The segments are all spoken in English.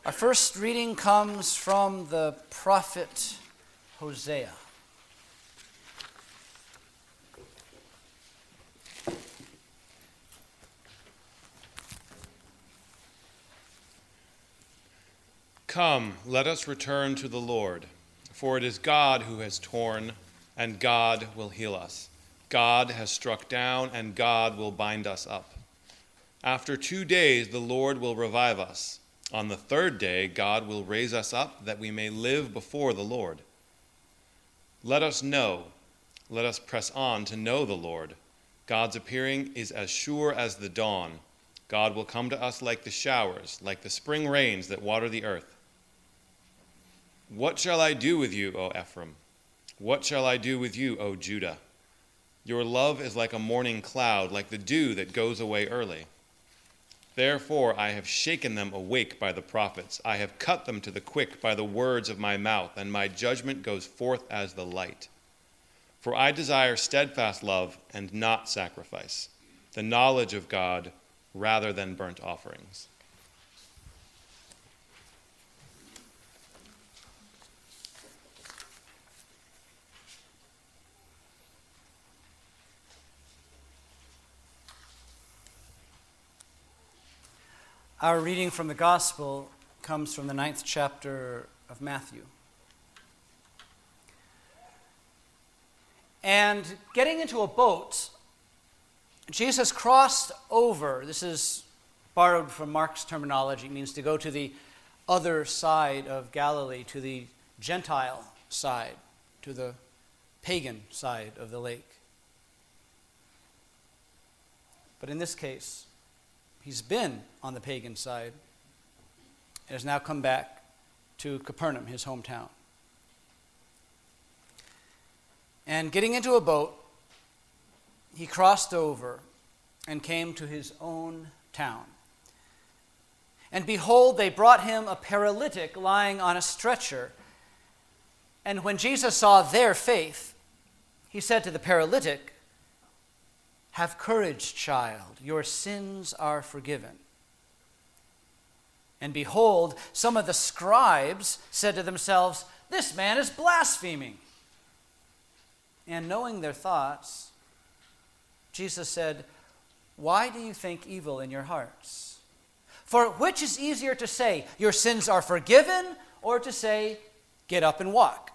Our first reading comes from the prophet Hosea. Come, let us return to the Lord, for it is God who has torn, and God will heal us. God has struck down, and God will bind us up. After 2 days the Lord will revive us. On the third day God will raise us up, that we may live before the Lord. Let us press on to know the Lord. God's appearing is as sure as the dawn. God will come to us like the showers, like the spring rains that water the earth. What shall I do with you, O Ephraim? What shall I do with you, O Judah? Your love is like a morning cloud, like the dew that goes away early. Therefore I have shaken them awake by the prophets. I have cut them to the quick by the words of my mouth, and my judgment goes forth as the light. For I desire steadfast love and not sacrifice, the knowledge of God rather than burnt offerings. Our reading from the Gospel comes from the 9th chapter of Matthew. And getting into a boat, Jesus crossed over. This is borrowed from Mark's terminology. It means to go to the other side of Galilee, to the Gentile side, to the pagan side of the lake. But in this case, he's been on the pagan side and has now come back to Capernaum, his hometown. And getting into a boat, he crossed over and came to his own town. And behold, they brought him a paralytic lying on a stretcher. And when Jesus saw their faith, he said to the paralytic, "Have courage, child, your sins are forgiven." And behold, some of the scribes said to themselves, "This man is blaspheming." And knowing their thoughts, Jesus said, "Why do you think evil in your hearts? For which is easier to say, 'Your sins are forgiven,' or to say, 'Get up and walk'?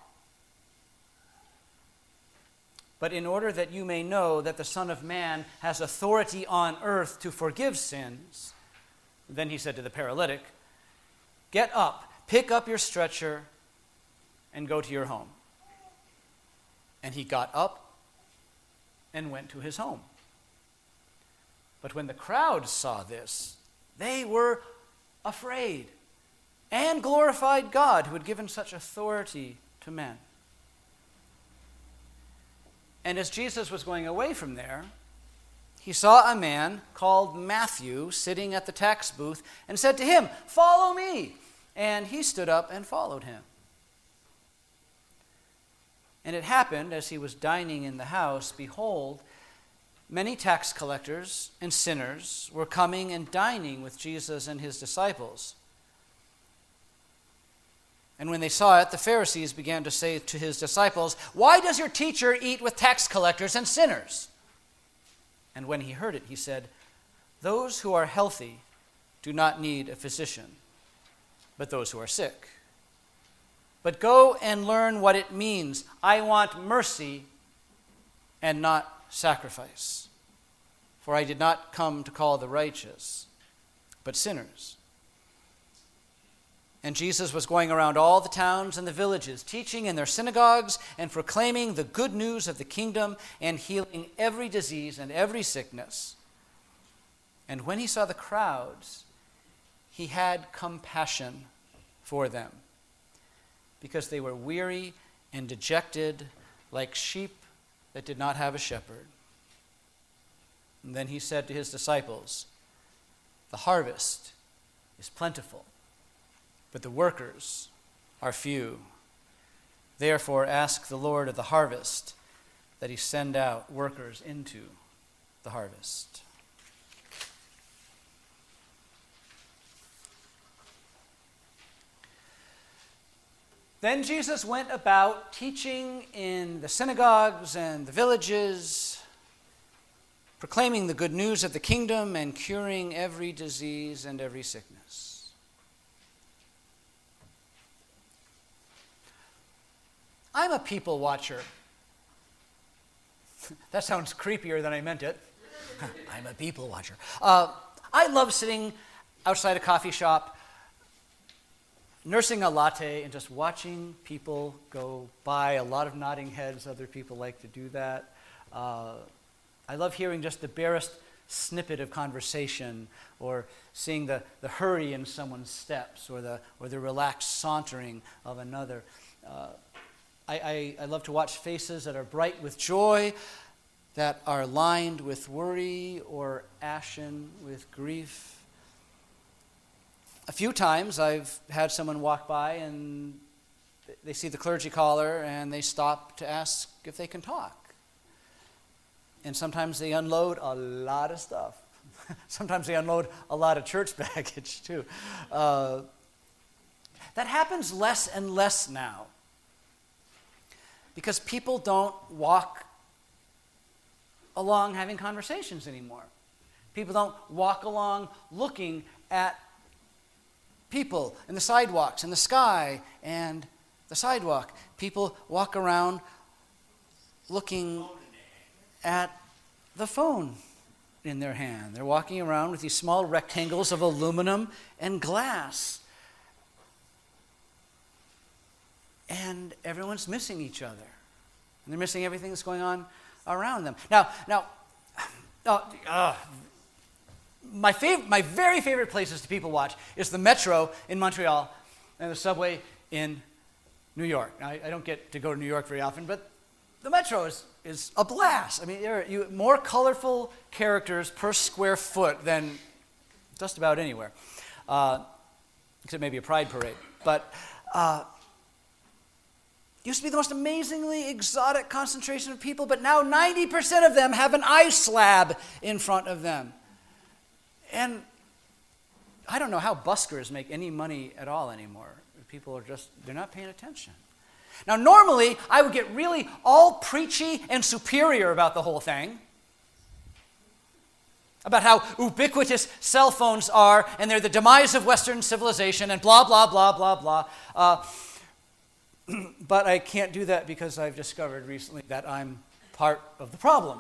But in order that you may know that the Son of Man has authority on earth to forgive sins," then he said to the paralytic, "Get up, pick up your stretcher, and go to your home." And he got up and went to his home. But when the crowd saw this, they were afraid and glorified God who had given such authority to men. And as Jesus was going away from there, he saw a man called Matthew sitting at the tax booth and said to him, "Follow me." And he stood up and followed him. And it happened, as he was dining in the house, behold, many tax collectors and sinners were coming and dining with Jesus and his disciples. And when they saw it, the Pharisees began to say to his disciples, "Why does your teacher eat with tax collectors and sinners?" And when he heard it, he said, "Those who are healthy do not need a physician, but those who are sick. But go and learn what it means. I want mercy and not sacrifice. For I did not come to call the righteous, but sinners." And Jesus was going around all the towns and the villages, teaching in their synagogues and proclaiming the good news of the kingdom and healing every disease and every sickness. And when he saw the crowds, he had compassion for them, because they were weary and dejected like sheep that did not have a shepherd. And then he said to his disciples, "The harvest is plentiful, but the workers are few. Therefore ask the Lord of the harvest that he send out workers into the harvest." Then Jesus went about teaching in the synagogues and the villages, proclaiming the good news of the kingdom and curing every disease and every sickness. I'm a people watcher. That sounds creepier than I meant it. I'm a people watcher. I love sitting outside a coffee shop, nursing a latte and just watching people go by. A lot of nodding heads. Other people like to do that. I love hearing just the barest snippet of conversation, or seeing the hurry in someone's steps, or the relaxed sauntering of another. I love to watch faces that are bright with joy, that are lined with worry, or ashen with grief. A few times I've had someone walk by and they see the clergy collar and they stop to ask if they can talk. And sometimes they unload a lot of stuff. Sometimes they unload a lot of church baggage too. That happens less and less now, because people don't walk along having conversations anymore. People don't walk along looking at people and the sidewalks and the sky and the sidewalk. People walk around looking at the phone in their hand. They're walking around with these small rectangles of aluminum and glass. And everyone's missing each other. And they're missing everything that's going on around them. Now, my very favorite places to people watch is the metro in Montreal and the subway in New York. Now, I don't get to go to New York very often, but the metro is a blast. I mean, there are more colorful characters per square foot than just about anywhere, except maybe a pride parade. But used to be the most amazingly exotic concentration of people, but now 90% of them have an ice slab in front of them. And I don't know how buskers make any money at all anymore. People are they're not paying attention. Now, normally, I would get really all preachy and superior about the whole thing, about how ubiquitous cell phones are, and they're the demise of Western civilization, and blah, blah, blah, blah, blah. But I can't do that because I've discovered recently that I'm part of the problem.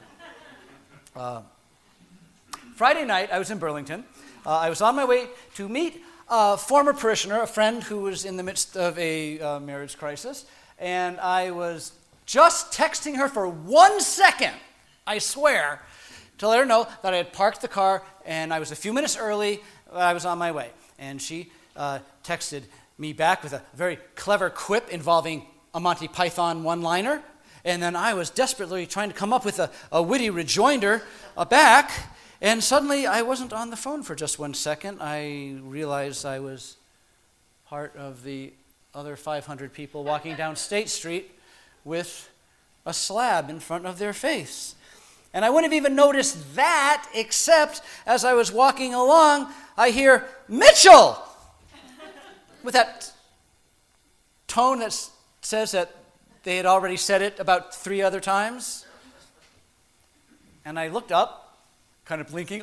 Friday night, I was in Burlington. I was on my way to meet a former parishioner, a friend who was in the midst of a marriage crisis, and I was just texting her for 1 second, I swear, to let her know that I had parked the car and I was a few minutes early, I was on my way. And she texted me back with a very clever quip involving a Monty Python one-liner, and then I was desperately trying to come up with a witty rejoinder back, and suddenly I wasn't on the phone for just 1 second. I realized I was part of the other 500 people walking down State Street with a slab in front of their face. And I wouldn't have even noticed that, except as I was walking along, I hear, "Mitchell!" with that tone that says that they had already said it about 3 other times. And I looked up, kind of blinking,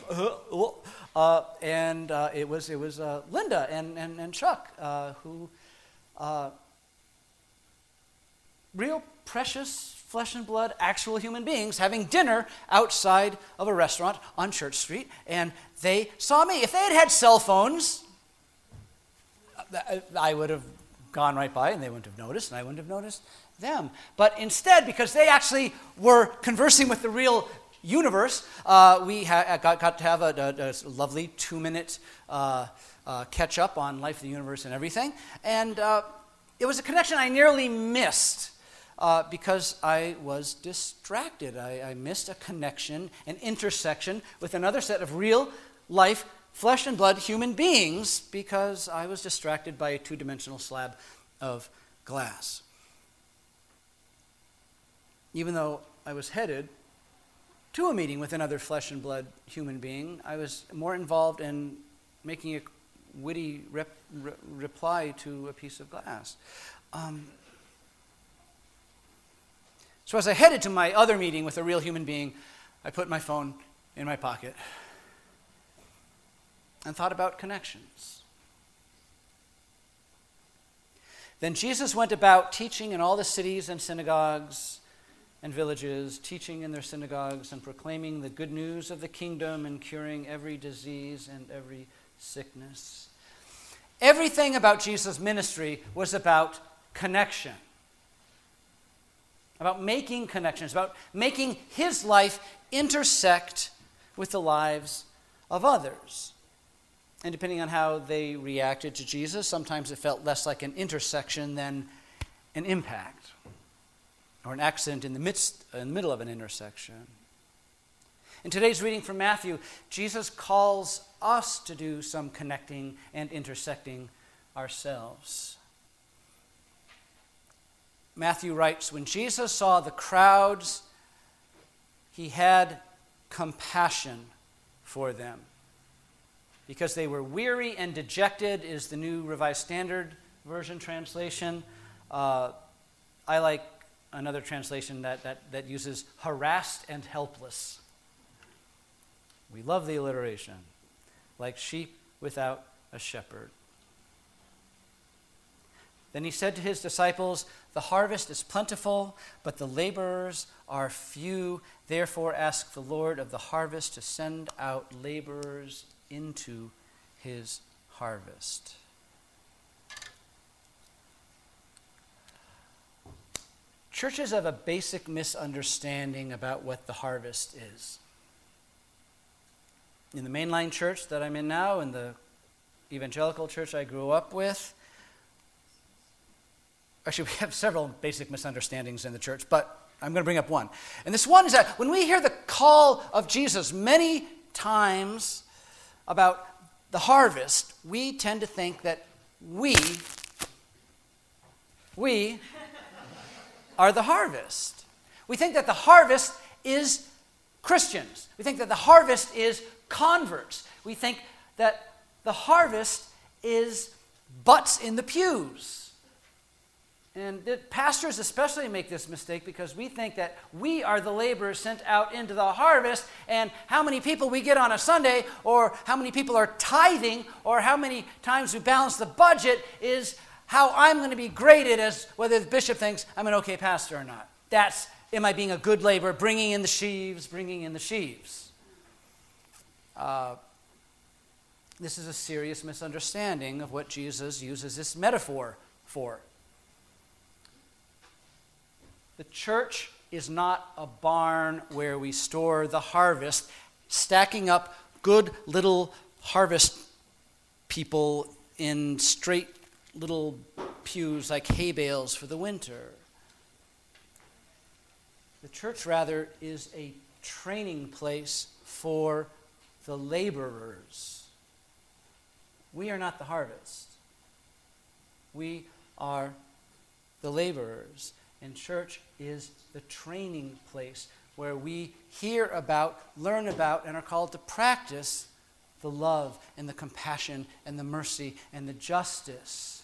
and it was Linda and Chuck, who real precious flesh and blood, actual human beings having dinner outside of a restaurant on Church Street, and they saw me. If they had had cell phones, I would have gone right by and they wouldn't have noticed, and I wouldn't have noticed them. But instead, because they actually were conversing with the real universe, we got to have a lovely 2-minute catch up on life, the universe, and everything. And it was a connection I nearly missed because I was distracted. I missed a connection, an intersection with another set of real life, flesh and blood human beings, because I was distracted by a 2-dimensional slab of glass. Even though I was headed to a meeting with another flesh and blood human being, I was more involved in making a witty reply to a piece of glass. So as I headed to my other meeting with a real human being, I put my phone in my pocket and thought about connections. Then Jesus went about teaching in all the cities and synagogues and villages, teaching in their synagogues and proclaiming the good news of the kingdom and curing every disease and every sickness. Everything about Jesus' ministry was about connection, about making connections, about making his life intersect with the lives of others. And depending on how they reacted to Jesus, sometimes it felt less like an intersection than an impact, or an accident in the middle of an intersection. In today's reading from Matthew, Jesus calls us to do some connecting and intersecting ourselves. Matthew writes, when Jesus saw the crowds, he had compassion for them, because they were weary and dejected, is the New Revised Standard Version translation. I like another translation that uses harassed and helpless. We love the alliteration. Like sheep without a shepherd. Then he said to his disciples, the harvest is plentiful, but the laborers are few. Therefore ask the Lord of the harvest to send out laborers into his harvest. Churches have a basic misunderstanding about what the harvest is. In the mainline church that I'm in now, in the evangelical church I grew up with, actually we have several basic misunderstandings in the church, but I'm going to bring up one. And this one is that when we hear the call of Jesus many times about the harvest, we tend to think that we are the harvest. We think that the harvest is Christians. We think that the harvest is converts. We think that the harvest is butts in the pews. And pastors especially make this mistake because we think that we are the laborers sent out into the harvest, and how many people we get on a Sunday, or how many people are tithing, or how many times we balance the budget is how I'm going to be graded as whether the bishop thinks I'm an okay pastor or not. That's, am I being a good laborer, bringing in the sheaves. This is a serious misunderstanding of what Jesus uses this metaphor for. The church is not a barn where we store the harvest, stacking up good little harvest people in straight little pews like hay bales for the winter. The church, rather, is a training place for the laborers. We are not the harvest. We are the laborers. And church is the training place where we hear about, learn about, and are called to practice the love and the compassion and the mercy and the justice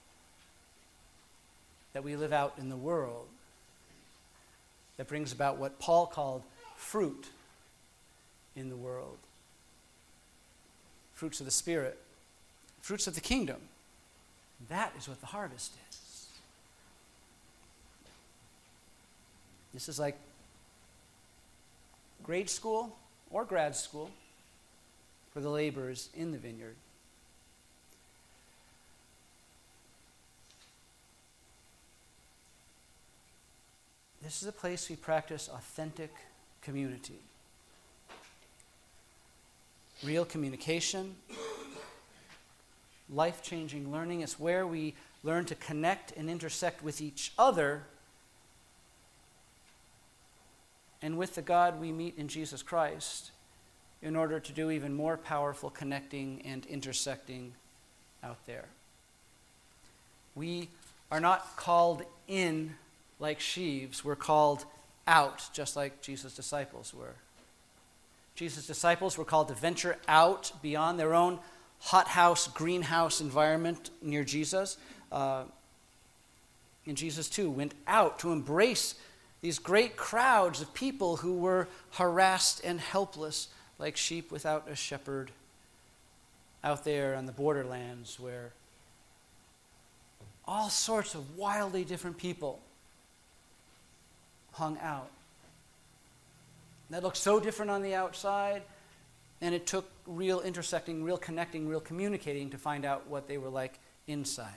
that we live out in the world, that brings about what Paul called fruit in the world. Fruits of the Spirit, fruits of the kingdom. That is what the harvest is. This is like grade school or grad school for the laborers in the vineyard. This is a place we practice authentic community. Real communication, life-changing learning. It's where we learn to connect and intersect with each other and with the God we meet in Jesus Christ in order to do even more powerful connecting and intersecting out there. We are not called in like sheaves. We're called out, just like Jesus' disciples were. Jesus' disciples were called to venture out beyond their own hothouse, greenhouse environment near Jesus. And Jesus, too, went out to embrace these great crowds of people who were harassed and helpless like sheep without a shepherd out there on the borderlands where all sorts of wildly different people hung out. That looked so different on the outside, and it took real intersecting, real connecting, real communicating to find out what they were like inside.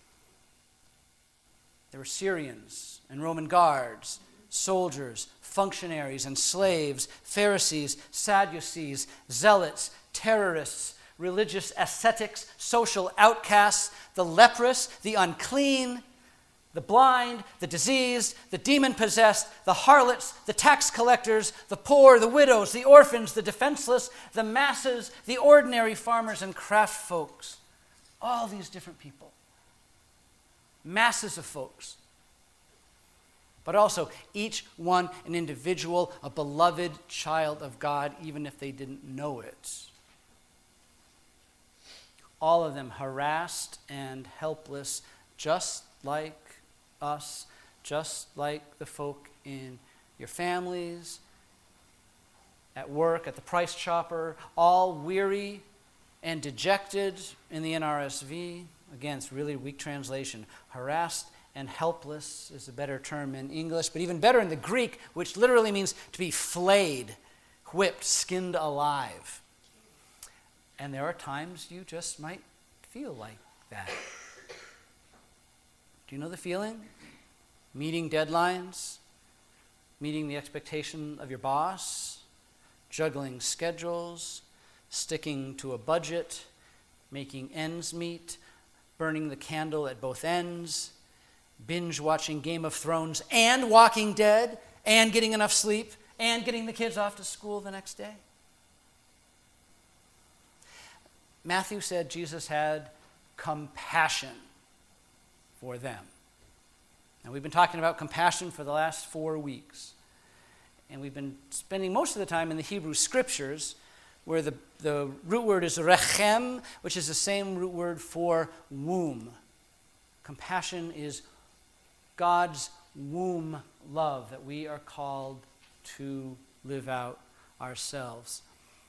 There were Syrians and Roman guards, soldiers, functionaries and slaves, Pharisees, Sadducees, zealots, terrorists, religious ascetics, social outcasts, the leprous, the unclean, the blind, the diseased, the demon-possessed, the harlots, the tax collectors, the poor, the widows, the orphans, the defenseless, the masses, the ordinary farmers and craft folks. All these different people. Masses of folks. But also each one an individual, a beloved child of God, even if they didn't know it. All of them harassed and helpless, just like us, just like the folk in your families, at work, at the price chopper, all weary and dejected in the NRSV. Again, it's really weak translation. Harassed and helpless is a better term in English, but even better in the Greek, which literally means to be flayed, whipped, skinned alive. And there are times you just might feel like that. Do you know the feeling? Meeting deadlines, meeting the expectation of your boss, juggling schedules, sticking to a budget, making ends meet, burning the candle at both ends, binge watching Game of Thrones and Walking Dead, and getting enough sleep, and getting the kids off to school the next day. Matthew said Jesus had compassion for them. Now, we've been talking about compassion for the last 4 weeks. And we've been spending most of the time in the Hebrew Scriptures, where the root word is rechem, which is the same root word for womb. Compassion is God's womb love that we are called to live out ourselves.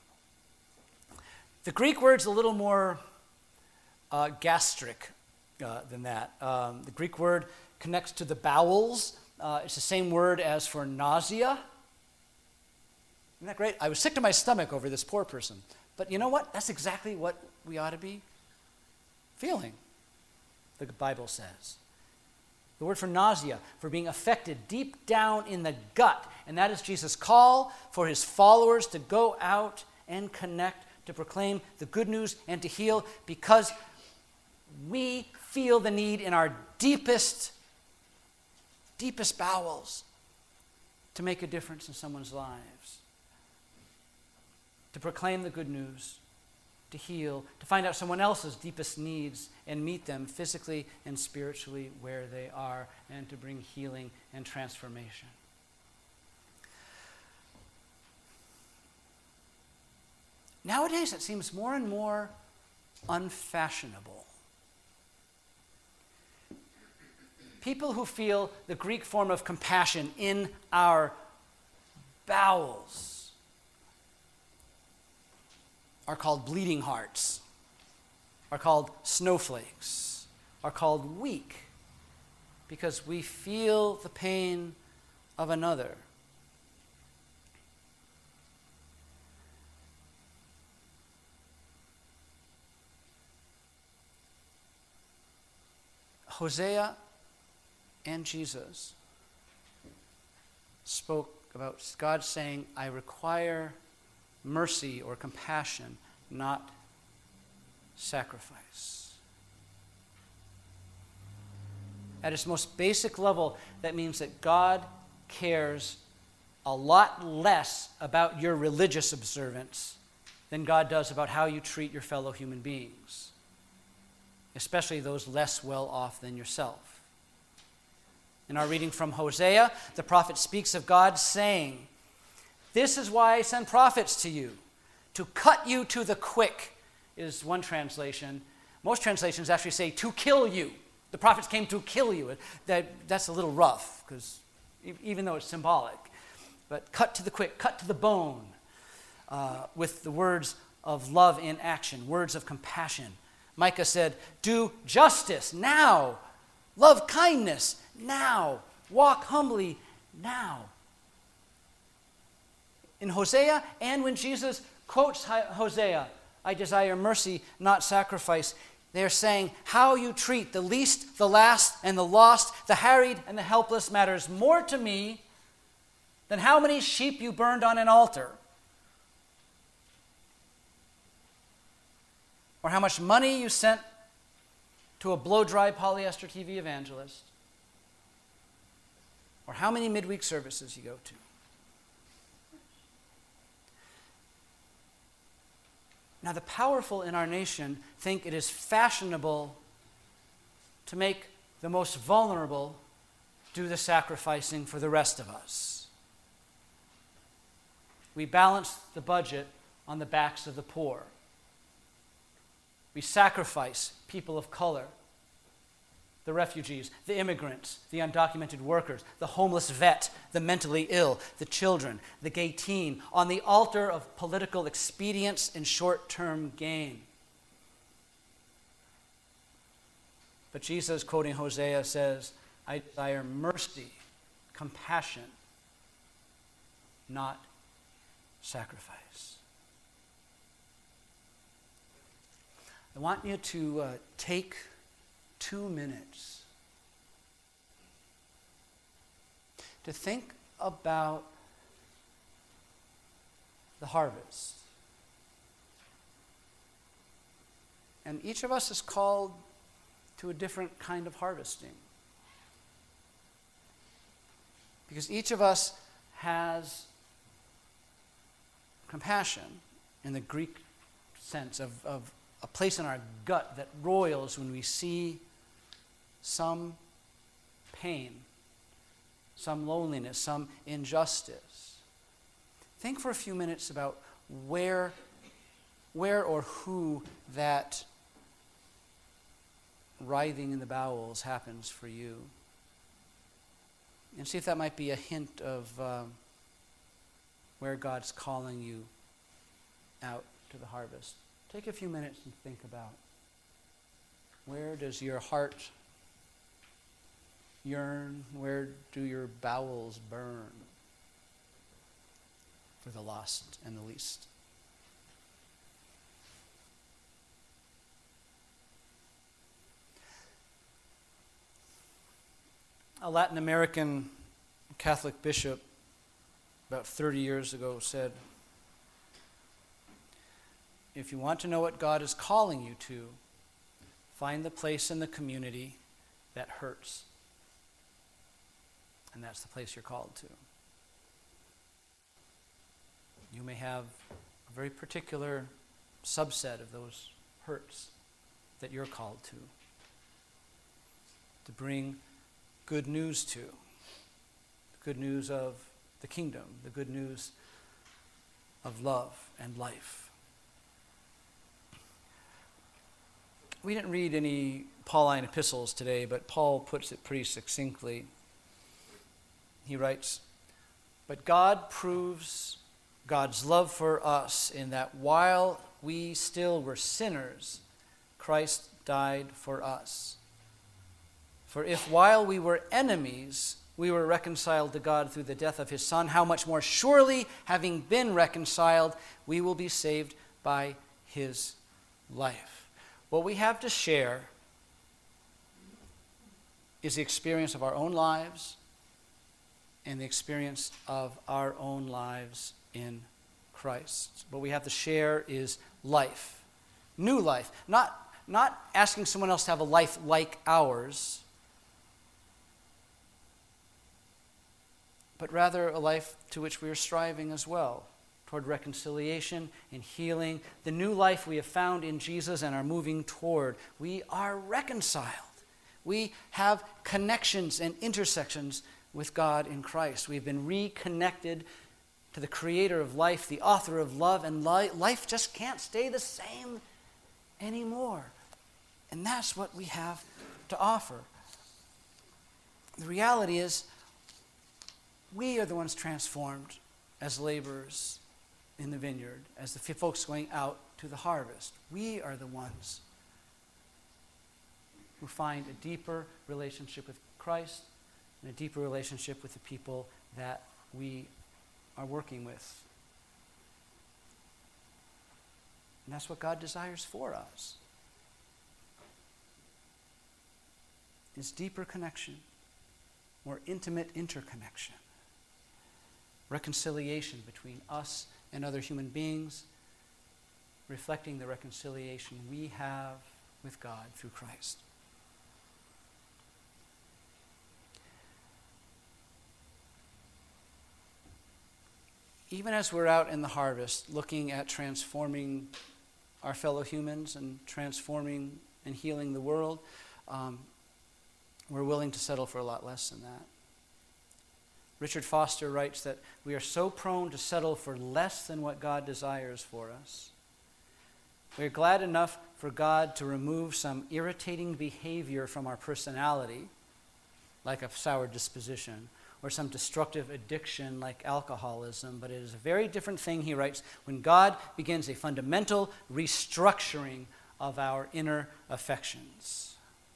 The Greek word's a little more gastric than that. The Greek word connects to the bowels. It's the same word as for nausea. Isn't that great? I was sick to my stomach over this poor person. But you know what? That's exactly what we ought to be feeling, the Bible says. The word for nausea, for being affected deep down in the gut. And that is Jesus' call for his followers to go out and connect, to proclaim the good news and to heal, because we feel the need in our deepest bowels to make a difference in someone's lives, to proclaim the good news, to heal, to find out someone else's deepest needs and meet them physically and spiritually where they are, and to bring healing and transformation. Nowadays, it seems more and more unfashionable. People who feel the Greek form of compassion in our bowels are called bleeding hearts, are called snowflakes, are called weak, because we feel the pain of another. Hosea and Jesus spoke about God saying, I require mercy or compassion, not sacrifice. At its most basic level, that means that God cares a lot less about your religious observance than God does about how you treat your fellow human beings, especially those less well off than yourself. In our reading from Hosea, the prophet speaks of God saying, this is why I send prophets to you, to cut you to the quick is one translation. Most translations actually say to kill you. The prophets came to kill you. That's a little rough, because even though it's symbolic. But cut to the quick, cut to the bone, with the words of love in action, words of compassion. Micah said, do justice now. Love kindness now. Walk humbly now. In Hosea, and when Jesus quotes Hosea, I desire mercy, not sacrifice, they're saying how you treat the least, the last, and the lost, the harried and the helpless matters more to me than how many sheep you burned on an altar, or how much money you sent to a blow-dry polyester TV evangelist, or how many midweek services you go to. Now, the powerful in our nation think it is fashionable to make the most vulnerable do the sacrificing for the rest of us. We balance the budget on the backs of the poor. We sacrifice people of color, the refugees, the immigrants, the undocumented workers, the homeless vet, the mentally ill, the children, the gay teen, on the altar of political expedience and short-term gain. But Jesus, quoting Hosea, says, I desire mercy, compassion, not sacrifice. I want you to take 2 minutes to think about the harvest. And each of us is called to a different kind of harvesting. Because each of us has compassion in the Greek sense of a place in our gut that roils when we see some pain, some loneliness, some injustice. Think for a few minutes about where or who that writhing in the bowels happens for you. And see if that might be a hint of where God's calling you out to the harvest. Take a few minutes and think about, where does your heart yearn? Where do your bowels burn for the lost and the least? A Latin American Catholic bishop about 30 years ago said, if you want to know what God is calling you to, find the place in the community that hurts. And that's the place you're called to. You may have a very particular subset of those hurts that you're called to bring good news to. The good news of the kingdom, the good news of love and life. We didn't read any Pauline epistles today, but Paul puts it pretty succinctly. He writes, but God proves God's love for us in that while we still were sinners, Christ died for us. For if while we were enemies, we were reconciled to God through the death of his Son, how much more surely, having been reconciled, we will be saved by his life. What we have to share is the experience of our own lives and the experience of our own lives in Christ. What we have to share is life, new life, not asking someone else to have a life like ours, but rather a life to which we are striving as well, toward reconciliation and healing, the new life we have found in Jesus and are moving toward. We are reconciled. We have connections and intersections with God in Christ. We've been reconnected to the creator of life, the author of love, and life just can't stay the same anymore. And that's what we have to offer. The reality is, we are the ones transformed as laborers in the vineyard, as the folks going out to the harvest. We are the ones who find a deeper relationship with Christ and a deeper relationship with the people that we are working with. And that's what God desires for us. Is deeper connection, more intimate interconnection, reconciliation between us and other human beings, reflecting the reconciliation we have with God through Christ. Even as we're out in the harvest, looking at transforming our fellow humans and transforming and healing the world, we're willing to settle for a lot less than that. Richard Foster writes that we are so prone to settle for less than what God desires for us. We're glad enough for God to remove some irritating behavior from our personality, like a sour disposition, or some destructive addiction like alcoholism, but it is a very different thing, he writes, when God begins a fundamental restructuring of our inner affections.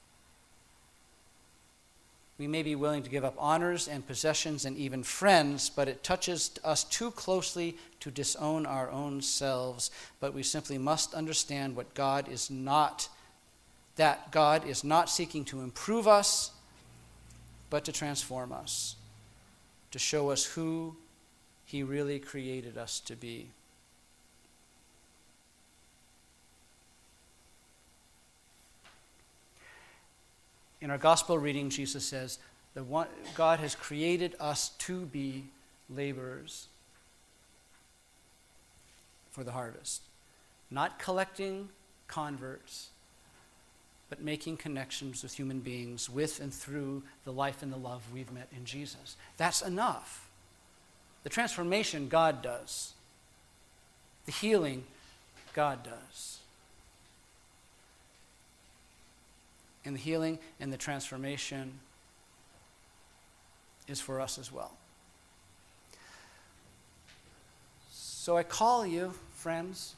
We may be willing to give up honors and possessions and even friends, but it touches us too closely to disown our own selves. But we simply must understand that God is not seeking to improve us, but to transform us, to show us who He really created us to be. In our gospel reading, Jesus says, God has created us to be laborers for the harvest. Not collecting converts, but making connections with human beings with and through the life and the love we've met in Jesus. That's enough. The transformation, God does. The healing, God does. And the healing and the transformation is for us as well. So I call you, friends,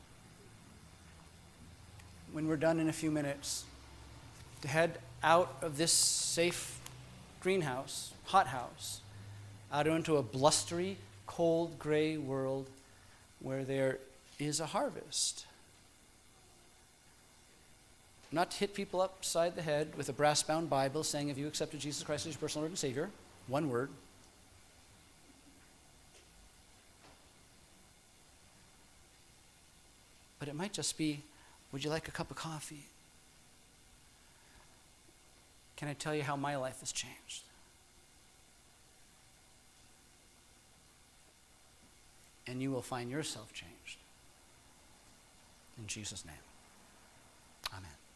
when we're done in a few minutes, to head out of this safe greenhouse, hothouse, out into a blustery, cold, gray world where there is a harvest. Not to hit people upside the head with a brass-bound Bible saying, if you accepted Jesus Christ as your personal Lord and Savior, one word. But it might just be, would you like a cup of coffee? Can I tell you how my life has changed? And you will find yourself changed. In Jesus' name, amen.